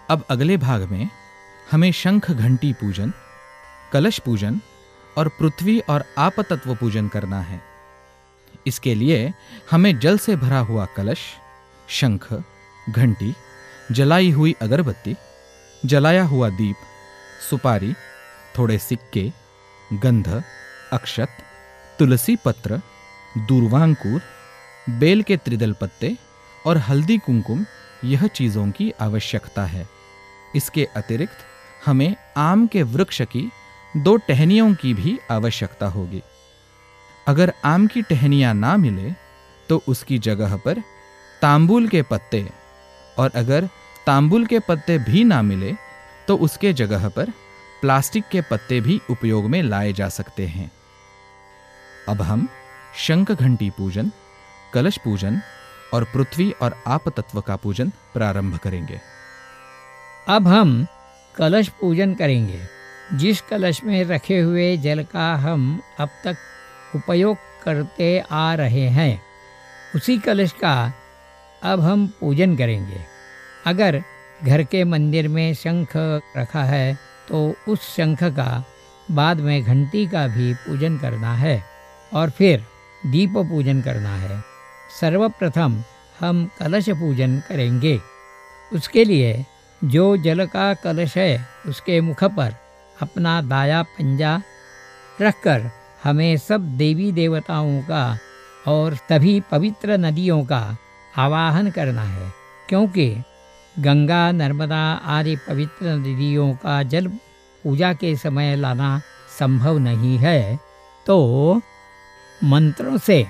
अब अगले भाग में हमें शंख घंटी पूजन, कलश पूजन और पृथ्वी और आप तत्व पूजन करना है। इसके लिए हमें जल से भरा हुआ कलश, शंख, घंटी, जलाई हुई अगरबत्ती, जलाया हुआ दीप, सुपारी, थोड़े सिक्के, गंध, अक्षत, तुलसी पत्र, दूर्वांकुर, बेल के त्रिदल पत्ते और हल्दी कुमकुम, यह चीजों की आवश्यकता है। इसके अतिरिक्त हमें आम के वृक्ष की 2 टहनियों की भी आवश्यकता होगी। अगर आम की टहनियां ना मिले तो उसकी जगह पर तांबूल के पत्ते, और अगर तांबूल के पत्ते भी ना मिले तो उसके जगह पर प्लास्टिक के पत्ते भी उपयोग में लाए जा सकते हैं। अब हम शंख घंटी पूजन, कलश पूजन और पृथ्वी और आप तत्व का पूजन प्रारंभ करेंगे। अब हम कलश पूजन करेंगे। जिस कलश में रखे हुए जल का हम अब तक उपयोग करते आ रहे हैं, उसी कलश का अब हम पूजन करेंगे। अगर घर के मंदिर में शंख रखा है तो उस शंख का बाद में घंटी का भी पूजन करना है और फिर दीप पूजन करना है। सर्वप्रथम हम कलश पूजन करेंगे। उसके लिए जो जल का कलश है उसके मुख पर अपना दाया पंजा रखकर हमें सब देवी देवताओं का और सभी पवित्र नदियों का आवाहन करना है, क्योंकि गंगा, नर्मदा आदि पवित्र नदियों का जल पूजा के समय लाना संभव नहीं है। तो मंत्रों से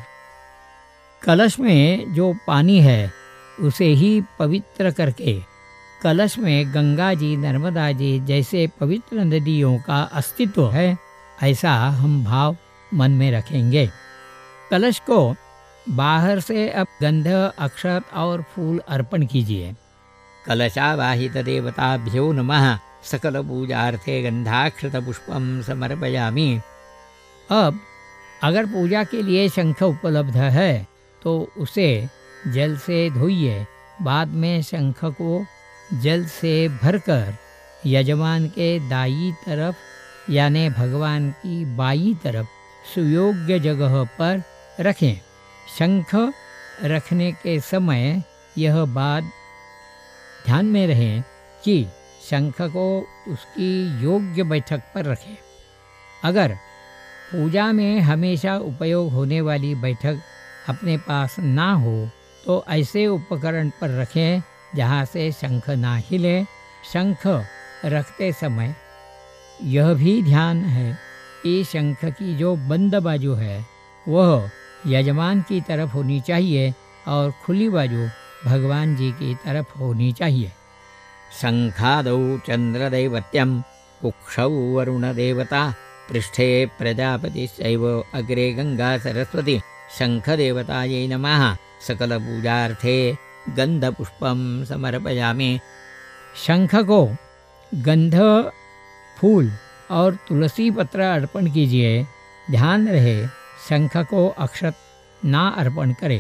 कलश में जो पानी है उसे ही पवित्र करके कलश में गंगा जी, नर्मदा जी जैसे पवित्र नदियों का अस्तित्व है, ऐसा हम भाव मन में रखेंगे। कलश को बाहर से अब गंध, अक्षत और फूल अर्पण कीजिए। कलशावाहित देवताभ्यो नमः। सकल पूजार्थे गंधाक्षत पुष्पम समर्पयामि। अब अगर पूजा के लिए शंख उपलब्ध है तो उसे जल से धोइए। बाद में शंख को जल से भरकर यजमान के दाईं तरफ यानी भगवान की बाईं तरफ सुयोग्य जगह पर रखें। शंख रखने के समय यह बात ध्यान में रहे कि शंख को उसकी योग्य बैठक पर रखें। अगर पूजा में हमेशा उपयोग होने वाली बैठक अपने पास ना हो तो ऐसे उपकरण पर रखें जहाँ से शंख ना हिले। शंख रखते समय यह भी ध्यान है कि शंख की जो बंद बाजू है वह यजमान की तरफ होनी चाहिए और खुली बाजू भगवान जी की तरफ होनी चाहिए। शंखादौ चंद्रदैवत्यम, कुक्षौ वरुण देवता, पृष्ठे प्रजापतिश्चैव अग्रे गंगा सरस्वती। शंख देवतायै नमः। सकल पूजार्थे गंध पुष्पम समर्पयामि। शंख को गंध, फूल और तुलसी पत्र अर्पण कीजिए। ध्यान रहे शंख को अक्षत ना अर्पण करें।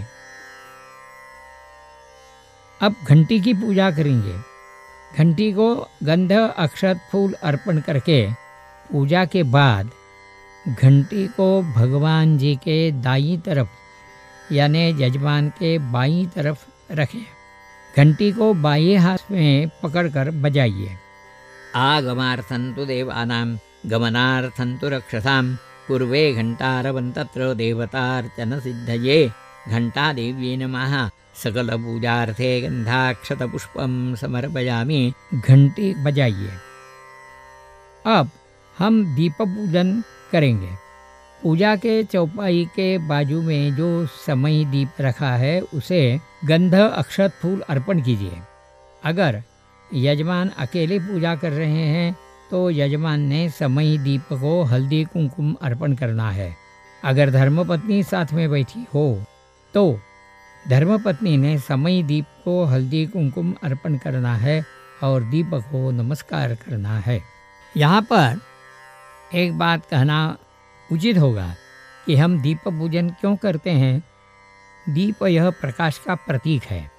अब घंटी की पूजा करेंगे। घंटी को गंध, अक्षत, फूल अर्पण करके पूजा के बाद घंटी को भगवान जी के दाईं तरफ यानी यजमान के बाईं तरफ रखें। घंटी को बाएं हाथ में पकड़कर बजाइए। आगमार्थन्तु देवानां गमनार्थन्तु रक्षसां, पूर्वे घंटारवं तत्र देवतार्चन सिद्धये। घंटा देव्यै नमः। सकल पूजार्थे गंधाक्षत पुष्पम समर्पयामि। घंटी बजाइए। अब हम दीप पूजन करेंगे। पूजा के चौपाई के बाजू में जो समई दीप रखा है उसे गंध, अक्षत, फूल अर्पण कीजिए। अगर यजमान अकेले पूजा कर रहे हैं तो यजमान ने समई दीप को हल्दी कुमकुम अर्पण करना है। अगर धर्मपत्नी साथ में बैठी हो तो धर्मपत्नी ने समई दीप को हल्दी कुमकुम अर्पण करना है और दीपक को नमस्कार करना है। यहाँ पर एक बात कहना उचित होगा कि हम दीप पूजन क्यों करते हैं। दीप यह प्रकाश का प्रतीक है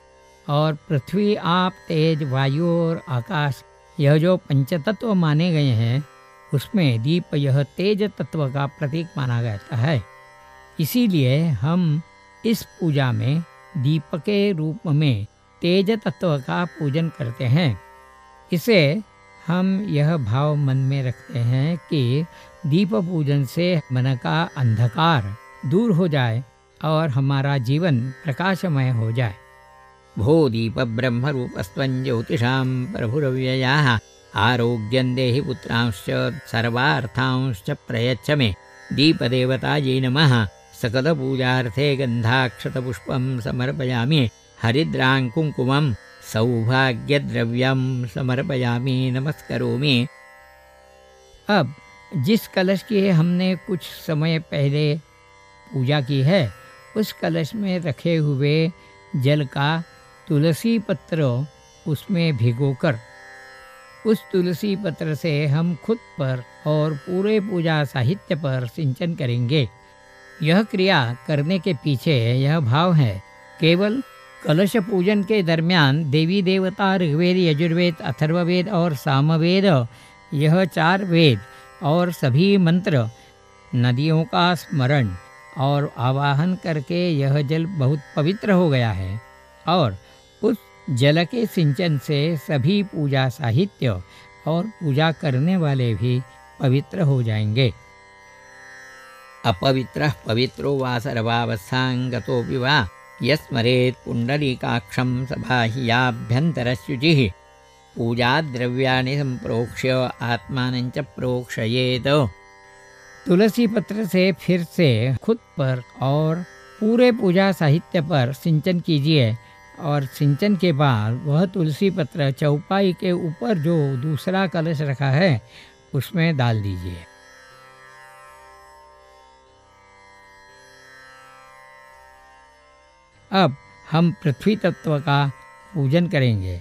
और पृथ्वी, आप, तेज, वायु और आकाश, यह जो पंचतत्व माने गए हैं, उसमें दीप यह तेज तत्व का प्रतीक माना जाता है। इसीलिए हम इस पूजा में दीप के रूप में तेज तत्व का पूजन करते हैं। इसे हम यह भाव मन में रखते हैं कि दीप पूजन से मन का अंधकार दूर हो जाए और हमारा जीवन प्रकाशमय हो जाए। भो दीप ब्रह्म रूपस्त्वं ज्योतिषां प्रभुरव्ययाः आरोग्यं देहि पुत्रांश्च सर्वार्थांश्च प्रयच्छ मे। दीपदेवतायै नमः। सकलपूजार्थे गन्धाक्षतपुष्पं समर्पयामि। हरिद्रां कुङ्कुमं सौभाग्यद्रव्यं समर्पयामि, नमस्करोमि। अब जिस कलश की हमने कुछ समय पहले पूजा की है, उस कलश में रखे हुए जल का तुलसी पत्र उसमें भिगोकर उस तुलसी पत्र से हम खुद पर और पूरे पूजा साहित्य पर सिंचन करेंगे। यह क्रिया करने के पीछे यह भाव है, केवल कलश पूजन के दरमियान देवी देवता, ऋग्वेद, यजुर्वेद, अथर्ववेद और सामवेद, यह 4 वेद और सभी मंत्र, नदियों का स्मरण और आवाहन करके यह जल बहुत पवित्र हो गया है और उस जल के सिंचन से सभी पूजा साहित्य और पूजा करने वाले भी पवित्र हो जाएंगे। अपवित्रः पवित्रो वा सर्वावस्थां गतोऽपि वा यस्मरेत् पुण्डरीकाक्षं सबाह्याभ्यन्तरशुचिः। पूजाद्रव्याणि संप्रोक्ष्य आत्मानं च प्रोक्षयेत्। तुलसी पत्र से फिर से खुद पर और पूरे पूजा साहित्य पर सिंचन कीजिए और सिंचन के बाद वह तुलसी पत्र चौपाई के ऊपर जो दूसरा कलश रखा है उसमें डाल दीजिए। अब हम पृथ्वी तत्व का पूजन करेंगे।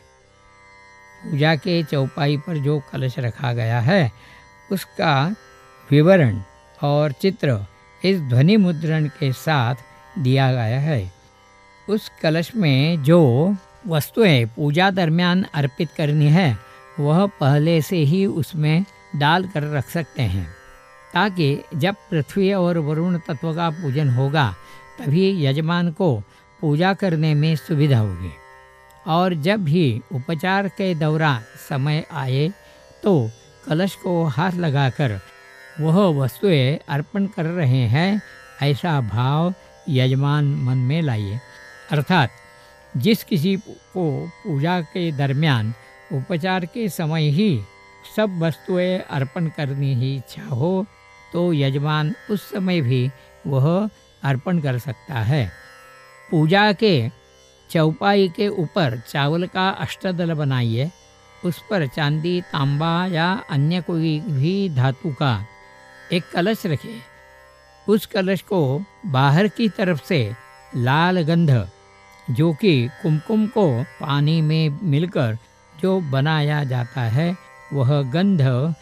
पूजा के चौपाई पर जो कलश रखा गया है उसका विवरण और चित्र इस ध्वनि मुद्रण के साथ दिया गया है। उस कलश में जो वस्तुएं पूजा दरमियान अर्पित करनी है वह पहले से ही उसमें डाल कर रख सकते हैं, ताकि जब पृथ्वी और वरुण तत्व का पूजन होगा तभी यजमान को पूजा करने में सुविधा होगी। और जब भी उपचार के दौरान समय आए तो कलश को हाथ लगाकर वह वस्तुएं अर्पण कर रहे हैं ऐसा भाव यजमान मन में लाइए। अर्थात जिस किसी को पूजा के दरमियान उपचार के समय ही सब वस्तुएं अर्पण करनी ही इच्छा हो तो यजमान उस समय भी वह अर्पण कर सकता है। पूजा के चौपाई के ऊपर चावल का अष्टदल बनाइए। उस पर चांदी, तांबा या अन्य कोई भी धातु का एक कलश रखिए। उस कलश को बाहर की तरफ से लाल गंध, जो कि कुमकुम को पानी में मिलकर जो बनाया जाता है, वह गंध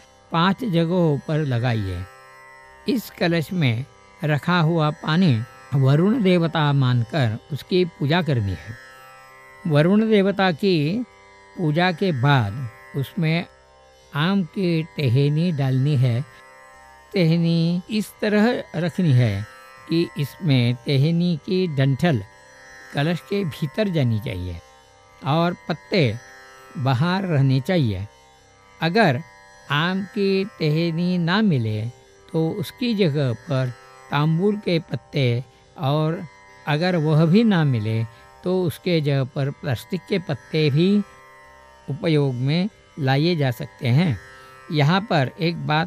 5 जगहों पर लगाइए। इस कलश में रखा हुआ पानी वरुण देवता मानकर उसकी पूजा करनी है। वरुण देवता की पूजा के बाद उसमें आम की टहनी डालनी है। टहनी इस तरह रखनी है कि इसमें टहनी की डंठल कलश के भीतर जानी चाहिए और पत्ते बाहर रहने चाहिए। अगर आम की टहनी ना मिले तो उसकी जगह पर तांबूल के पत्ते, और अगर वह भी ना मिले तो उसके जगह पर प्लास्टिक के पत्ते भी उपयोग में लाए जा सकते हैं। यहाँ पर एक बात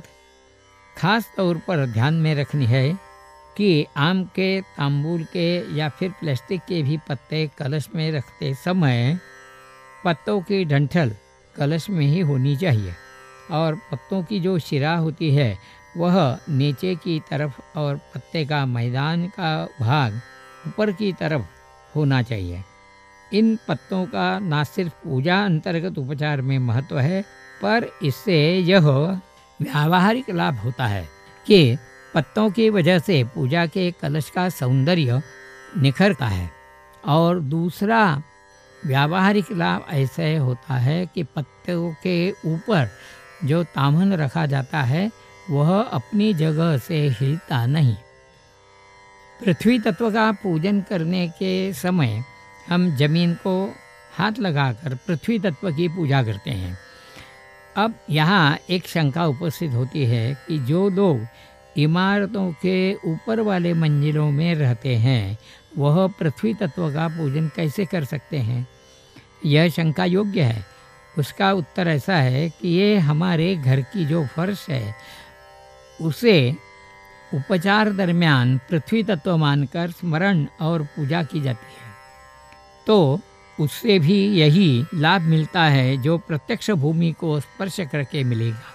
खास तौर पर ध्यान में रखनी है कि आम के, तांबूल के या फिर प्लास्टिक के भी पत्ते कलश में रखते समय पत्तों की डंठल कलश में ही होनी चाहिए और पत्तों की जो शिरा होती है वह नीचे की तरफ और पत्ते का मैदान का भाग ऊपर की तरफ होना चाहिए। इन पत्तों का न सिर्फ पूजा अंतर्गत उपचार में महत्व है, पर इससे यह व्यावहारिक लाभ होता है कि पत्तों की वजह से पूजा के कलश का सौंदर्य निखरता है। और दूसरा व्यावहारिक लाभ ऐसे होता है कि पत्तों के ऊपर जो ताम्हन रखा जाता है वह अपनी जगह से हिलता नहीं। पृथ्वी तत्व का पूजन करने के समय हम जमीन को हाथ लगाकर पृथ्वी तत्व की पूजा करते हैं। अब यहाँ एक शंका उपस्थित होती है कि जो लोग इमारतों के ऊपर वाले मंजिलों में रहते हैं वह पृथ्वी तत्व का पूजन कैसे कर सकते हैं? यह शंका योग्य है। उसका उत्तर ऐसा है कि ये हमारे घर की जो फर्श है उसे उपचार दरमियान पृथ्वी तत्व मानकर स्मरण और पूजा की जाती है, तो उससे भी यही लाभ मिलता है जो प्रत्यक्ष भूमि को स्पर्श करके मिलेगा।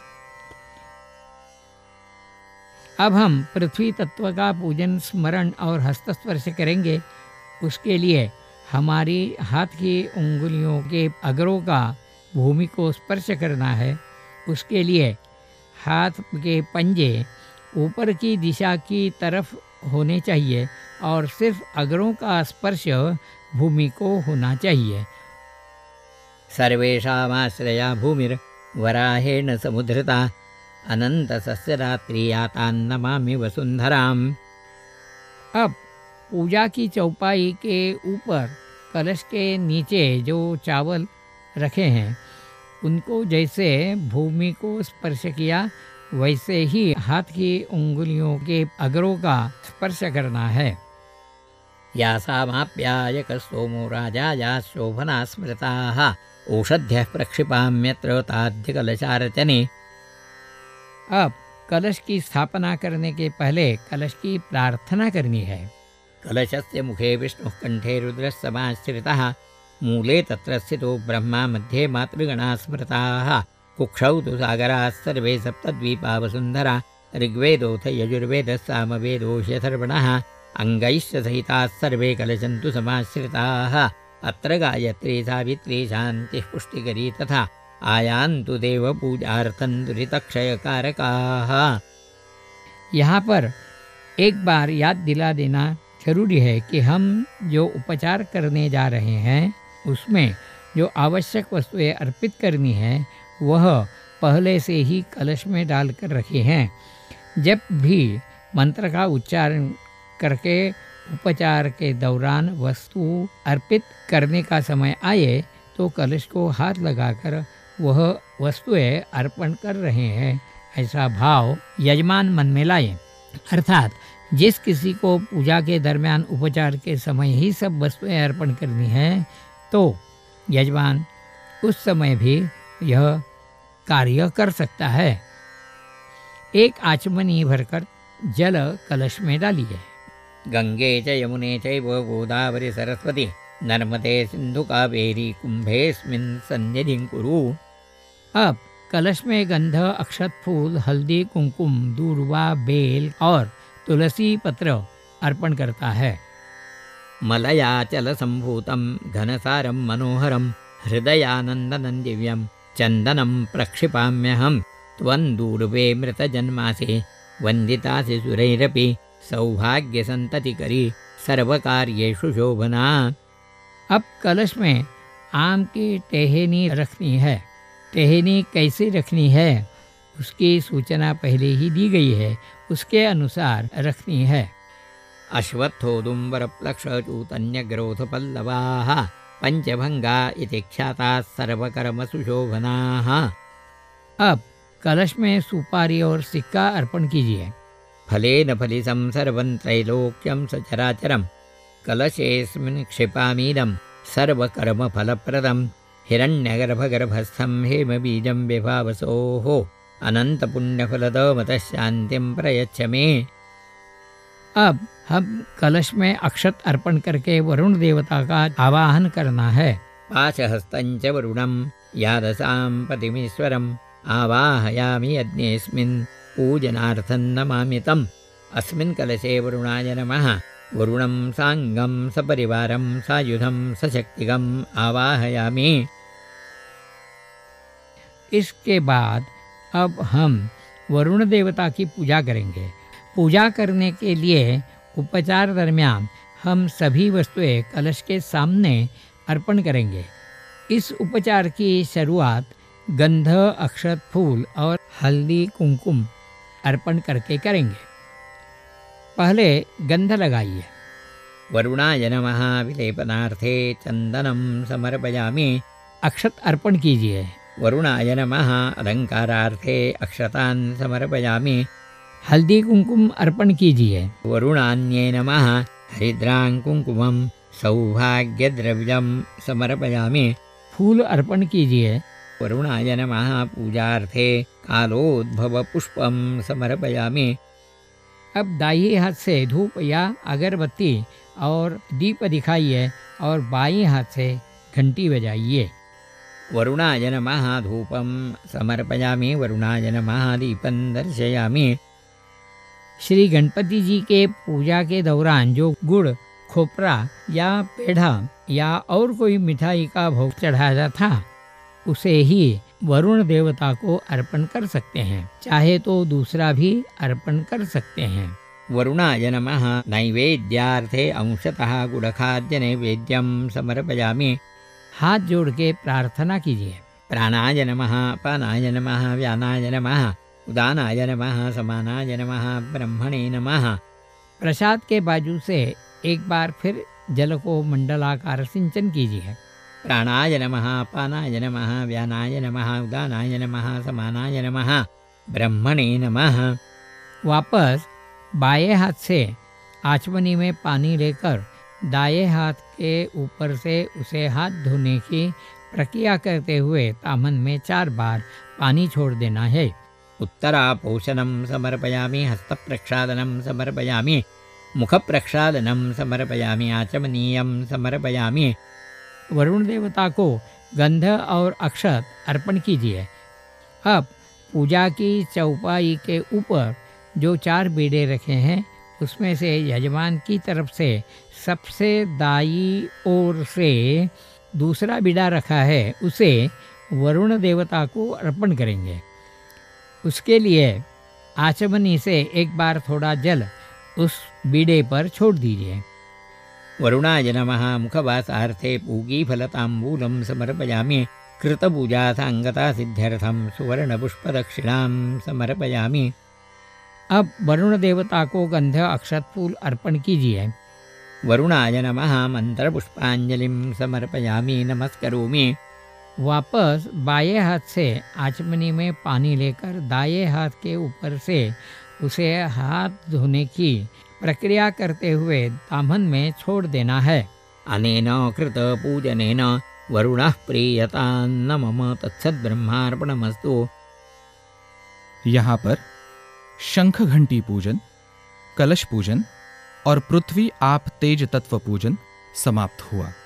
अब हम पृथ्वी तत्व का पूजन स्मरण और हस्तस्पर्श करेंगे। उसके लिए हमारी हाथ की उंगलियों के अग्रों का भूमि को स्पर्श करना है। उसके लिए हाथ के पंजे ऊपर की दिशा की तरफ होने चाहिए और सिर्फ अग्रों का स्पर्श भूमि को होना चाहिए। सर्वेषामाश्रया भूमिर वराहेण समुद्रता अनंत सस्य रात्रियातान्नमामि वसुंधराम। अब पूजा की चौपाई के ऊपर कलश के नीचे जो चावल रखे हैं उनको जैसे भूमि को स्पर्श किया वैसे ही हाथ की उंगलियों के अग्रों का स्पर्श करना है। यासामाप्यायक सोमो राजा या शोभना स्मृताः औषध्यः प्रक्षिपाम्यत्र ताद्य कलशार्चने। अब कलश की स्थापना करने के पहले कलश की प्रार्थना करनी है। कलशस्य मुखे विष्णुः कंठे रुद्रः समाश्रितः मूले तत्र स्थितो ब्रह्मा मध्ये मातृगणाः स्मृताः कुक्षौ तु सागराः सर्वे सप्तद्वीपा वसुन्धरा ऋग्वेदोऽथ यजुर्वेदः सामवेदोऽथर्वणः अङ्गैश्च सहिताः सर्वे कलशन्तु समाश्रिताः अत्र गायत्री सावित्री शान्तिः पुष्टिकरी तथा आयान्तु देव पूजार्थं दुरितक्षयकारकाः। यहाँ पर एक बार याद दिला देना जरूरी है कि हम जो उपचार करने जा रहे हैं उसमें जो आवश्यक वस्तुएं अर्पित करनी है वह पहले से ही कलश में डालकर रखे हैं। जब भी मंत्र का उच्चारण करके उपचार के दौरान वस्तु अर्पित करने का समय आए तो कलश को हाथ लगाकर वह वस्तुएं अर्पण कर रहे हैं ऐसा भाव यजमान मन में लाए। अर्थात जिस किसी को पूजा के दरमियान उपचार के समय ही सब वस्तुएं अर्पण करनी है तो यजमान उस समय भी यह कार्य कर सकता है। एक आचमनी भरकर जल कलश में डालिए। गंगे च यमुने चैव गोदावरी सरस्वती नर्मदे सिंधु कावेरी कुंभेस्मिन् सन्निधिं कुरु। अब कलश में गंध, अक्षत, फूल, हल्दी, कुंकुम, दूर्वा, बेल और तुलसी पत्र अर्पण करता है। मलयाचल संभूतं घनसारं मनोहरं हृदयानंदनं दिव्यं चंदनं प्रक्षिपाम्यहं त्वं दूर्वे मृतजन्मासि वंदितासि सुरैरपि सौभाग्य संततिकरी सर्वकार्येषु शोभना। अब कलश में आम की टहनी रखनी है। टहनी कैसे रखनी है उसकी सूचना पहले ही दी गई है, उसके अनुसार रखनी है। अश्वत्थोदुम्बरप्लक्षचूतन्यग्रोथपल्लवाः पंचभंगा इति ख्याताः सर्वकर्मसु शोभनाः। अब कलश में सुपारी और सिक्का अर्पण कीजिए। फलेन फलितं सर्वं त्रैलोक्यं सचराचरं कलशेऽस्मिन् क्षिपामीदं सर्वकर्मफलप्रदं हिरण्यगर्भगर्भस्थं हेमबीजं विभावसोः अनन्तपुण्यफलदमतः शान्तिं प्रयच्छ मे। अब हम कलश में अक्षत अर्पण करके वरुण देवता का आवाहन करना है। पाशहस्तं च वरुणं यादसां पतिमीश्वरम् आवाहयामि यज्ञेऽस्मिन् पूजनार्थं नमामि तम्। अस्मिन् कलशे वरुणाय नमः। वरुणं साङ्गं सपरिवारं सायुधं सशक्तिगम् आवाहयामि। इसके बाद अब हम वरुण देवता की पूजा करेंगे। पूजा करने के लिए उपचार दरमियान हम सभी वस्तुएं कलश के सामने अर्पण करेंगे। इस उपचार की शुरुआत गंध, अक्षत, फूल और हल्दी कुमकुम अर्पण करके करेंगे। पहले गंध लगाइए। वरुणाय नमः विलेपनार्थे चंदनम समर्पयामि। अक्षत अर्पण कीजिए। वरुणाय नमः अलंकारार्थे अक्षतान् समर्पयामि। हल्दी कुमकुम अर्पण कीजिए। वरुणान्ये नमः हरिद्रां कुंकुमं सौभाग्यद्रव्यं समर्पयामि। फूल अर्पण कीजिए। वरुणाय नमः पूजार्थे कालोद्भव पुष्पं समर्पयामि। अब दाहिने हाथ से धूप या अगरबत्ती और दीप दिखाइए और बाएं हाथ से घंटी बजाइए। वरुणाय नमः धूपं समर्पयामि। वरुणाय नमः दीपं दर्शयामि। श्री गणपति जी के पूजा के दौरान जो गुड़, खोपरा या पेढ़ा या और कोई मिठाई का भोग चढ़ाया था उसे ही वरुण देवता को अर्पण कर सकते हैं, चाहे तो दूसरा भी अर्पण कर सकते हैं। वरुणाय नमः नैवेद्यार्थे अंशतः गुडखाद्य नैवेद्यं समर्पयामि। हाथ जोड़ के प्रार्थना कीजिए। प्राणाय नमः अपानाय नमः व्यानाय नमः उदानाय नमः समानाय नमः ब्रह्मणे नमः। प्रसाद के बाजू से एक बार फिर जल को मंडलाकार सिंचन कीजिए। प्राणाय नमः अपानाय नमः व्यानाय नमः उदानाय नमः समानाय नमः ब्रह्मणे नमः। वापस बाएं हाथ से आचमनी में पानी लेकर दाएं हाथ के ऊपर से उसे हाथ धोने की प्रक्रिया करते हुए तामन में 4 बार पानी छोड़ देना है। उत्तरापोषणं समर्पयामि। हस्तप्रक्षालनं समर्पयामि। मुखप्रक्षालनं समर्पयामि। आचमनीयं समर्पयामि। वरुण देवता को गंध और अक्षत अर्पण कीजिए। अब पूजा की चौपाई के ऊपर जो 4 बीड़े रखे हैं उसमें से यजमान की तरफ से सबसे दाई ओर से दूसरा बीड़ा रखा है उसे वरुण देवता को अर्पण करेंगे। उसके लिए आचमनी से एक बार थोड़ा जल उस बीड़े पर छोड़ दीजिए। वरुणाय नमः मुखवासार्थे पूगीफलताम्बूलं समर्पयामि। कृतपूजा सांगता सिद्ध्यर्थं सुवर्णपुष्पदक्षिणां समर्पयामि। अब वरुण देवता को गंध, अक्षत, फूल अर्पण कीजिए। वरुणाय नमः मंत्रपुष्पांजलिं समर्पयामि। नमस्करोमि। वापस बाएं हाथ से आचमनी में पानी लेकर दाएं हाथ के ऊपर से उसे हाथ धोने की प्रक्रिया करते हुए दामन में छोड़ देना है। अनेन कृत पूजनेन वरुणः प्रीयतान्न मम तत्सद्ब्रह्मार्पणमस्तु। यहाँ पर शंख घंटी पूजन, कलश पूजन और पृथ्वी आप तेज तत्व पूजन समाप्त हुआ।